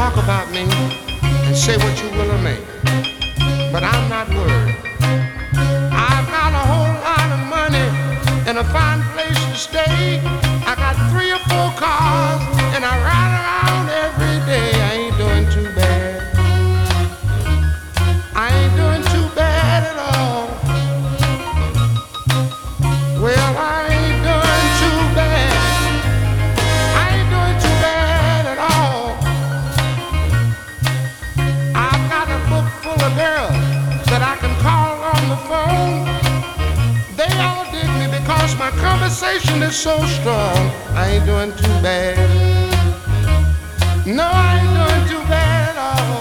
talk about me and say what you will of me, but I'm not worried. I've got a whole lot of money and a fine place to stay. I got 3 or 4 cars and I ride around every day. I ain't doing too bad. I ain't doing too bad at all. Well, I ain't doing too bad. I ain't doing too bad at all. I've got a book full of girls that I can call on the phone. They all dig me because my conversation is so strong. I ain't doing too bad. No, I ain't doing too bad at all.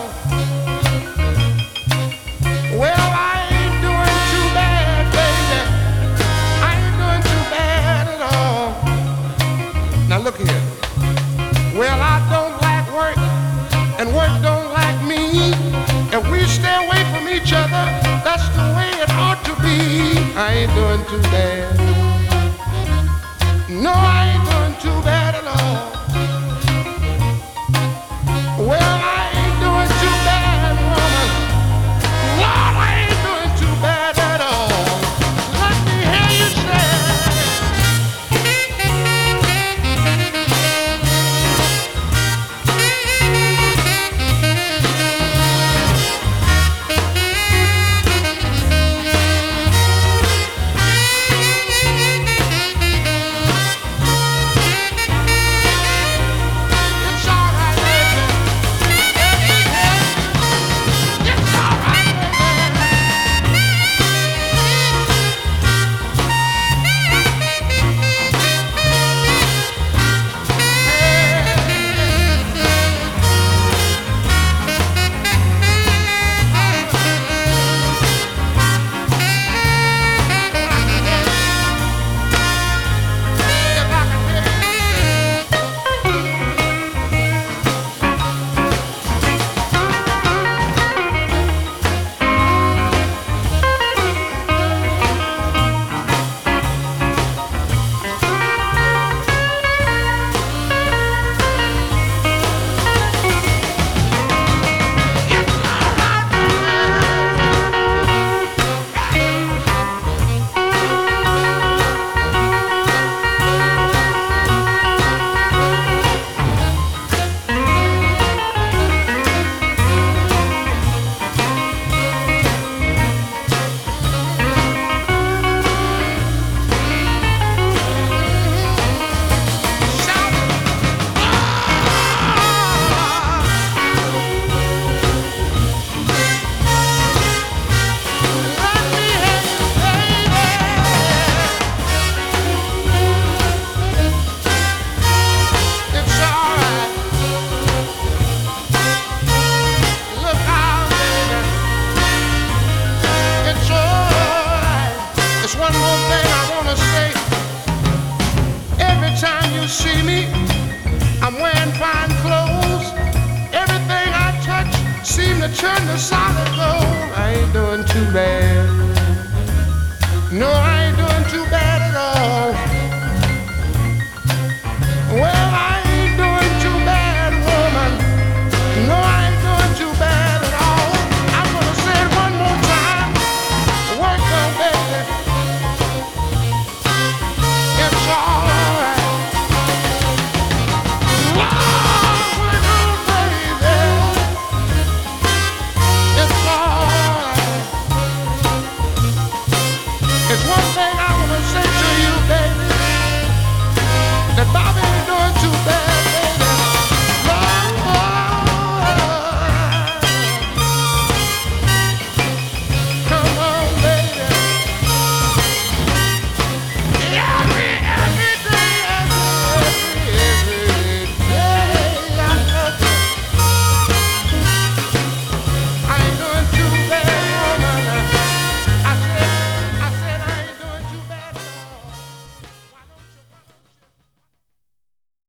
Well, I ain't doing too bad, baby. I ain't doing too bad at all. Now look here. Well, I don't like work, and work don't like me. If we stay away from each other, that's the way it ought to be. I ain't doing too bad. No, I ain't doing too bad at all. Well, I ain't doing too bad, woman. Lord, I ain't doing too bad at all. Let me hear you say. It's all right, baby. It's all right, one more thing I want to say. Every time you see me, I'm wearing fine clothes. Everything I touch seems to turn to solid gold.